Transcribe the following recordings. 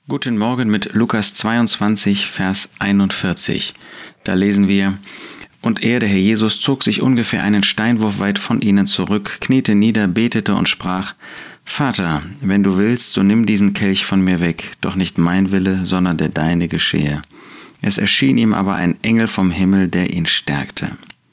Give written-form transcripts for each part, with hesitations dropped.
Guten Morgen mit Lukas 22, Vers 41. Da lesen wir: Und er, der Herr Jesus, zog sich ungefähr einen Steinwurf weit von ihnen zurück, kniete nieder, betete und sprach: Vater, wenn du willst, so nimm diesen Kelch von mir weg, doch nicht mein Wille, sondern der deine geschehe. Es erschien ihm aber ein Engel vom Himmel, der ihn stärkte.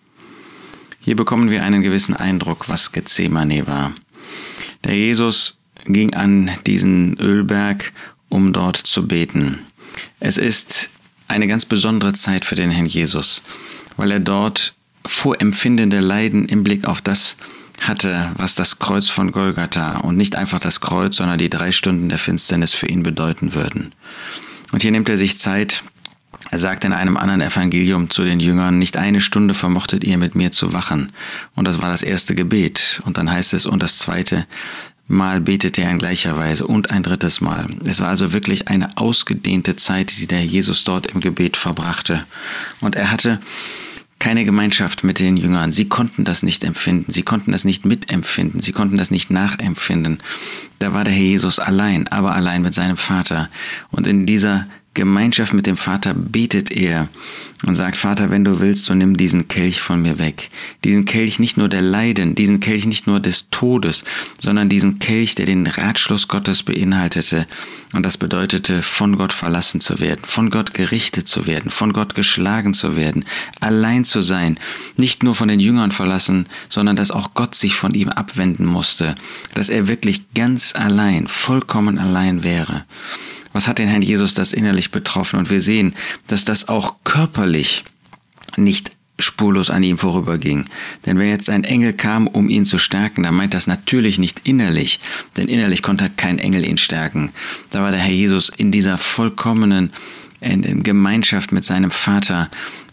Hier bekommen wir einen gewissen Eindruck, was Gethsemane war. Der Jesus ging an diesen Ölberg, um dort zu beten. Es ist eine ganz besondere Zeit für den Herrn Jesus, weil er dort vorempfindende Leiden im Blick auf das hatte, was das Kreuz von Golgatha und nicht einfach das Kreuz, sondern die 3 Stunden der Finsternis für ihn bedeuten würden. Und hier nimmt er sich Zeit. Er sagt in einem anderen Evangelium zu den Jüngern: Nicht 1 Stunde vermochtet ihr mit mir zu wachen. Und das war das erste Gebet. Und dann heißt es, und das zweite Mal betete er in gleicher Weise und ein 3. Mal. Es war also wirklich eine ausgedehnte Zeit, die der Jesus dort im Gebet verbrachte. Und er hatte keine Gemeinschaft mit den Jüngern. Sie konnten das nicht empfinden, sie konnten das nicht mitempfinden, sie konnten das nicht nachempfinden. Da war der Herr Jesus allein, aber allein mit seinem Vater. Und in dieser Gemeinschaft mit dem Vater betet er und sagt: Vater, wenn du willst, so nimm diesen Kelch von mir weg. Diesen Kelch nicht nur der Leiden, diesen Kelch nicht nur des Todes, sondern diesen Kelch, der den Ratschluss Gottes beinhaltete. Und das bedeutete, von Gott verlassen zu werden, von Gott gerichtet zu werden, von Gott geschlagen zu werden, allein zu sein, nicht nur von den Jüngern verlassen, sondern dass auch Gott sich von ihm abwenden musste, dass er wirklich ganz allein, vollkommen allein wäre. Was hat den Herrn Jesus das innerlich betroffen? Und wir sehen, dass das auch körperlich nicht spurlos an ihm vorüberging. Denn wenn jetzt ein Engel kam, um ihn zu stärken, dann meint das natürlich nicht innerlich, denn innerlich konnte kein Engel ihn stärken. Da war der Herr Jesus in dieser vollkommenen Gemeinschaft mit seinem Vater,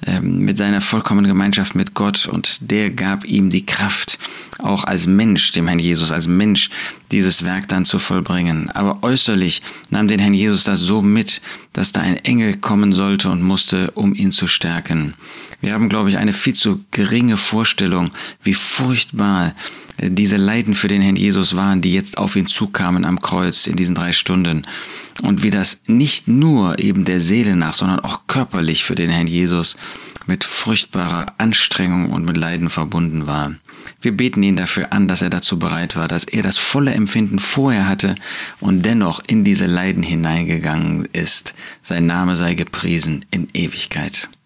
mit seiner vollkommenen Gemeinschaft mit Gott, und der gab ihm die Kraft, auch als Mensch, dem Herrn Jesus, als Mensch, dieses Werk dann zu vollbringen. Aber äußerlich nahm den Herrn Jesus das so mit, dass da ein Engel kommen sollte und musste, um ihn zu stärken. Wir haben, glaube ich, eine viel zu geringe Vorstellung, wie furchtbar diese Leiden für den Herrn Jesus waren, die jetzt auf ihn zukamen am Kreuz in diesen 3 Stunden. Und wie das nicht nur eben der Seele nach, sondern auch körperlich für den Herrn Jesus mit furchtbarer Anstrengung und mit Leiden verbunden war. Wir beten ihn dafür an, dass er dazu bereit war, dass er das volle Empfinden vorher hatte und dennoch in diese Leiden hineingegangen ist. Sein Name sei gepriesen in Ewigkeit.